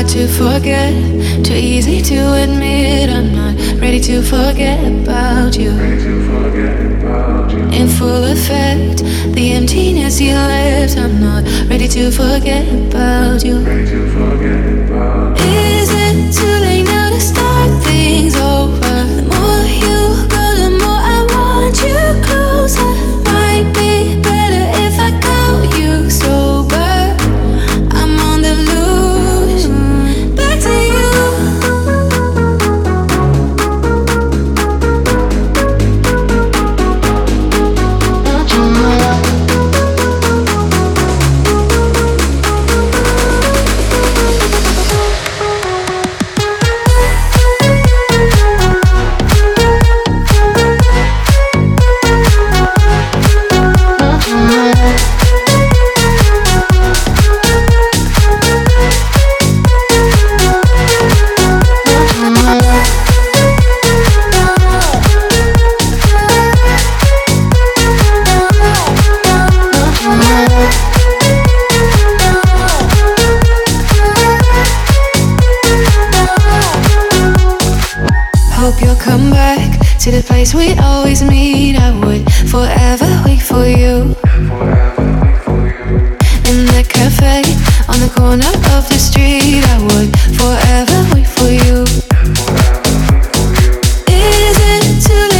to forget, too easy to admit. I'm not ready to forget about you. In full effect, the emptiness you left. I'm not ready to forget about you. Is it too late now to start things over? The more you go, the more I want you closer. Might be better if I call you sober. I'm on the loose. Back to you. Hope you'll come back to the place we always meet. I would forever wait for you. In the cafe on the corner of the street, I would forever wait for you. Is it too late?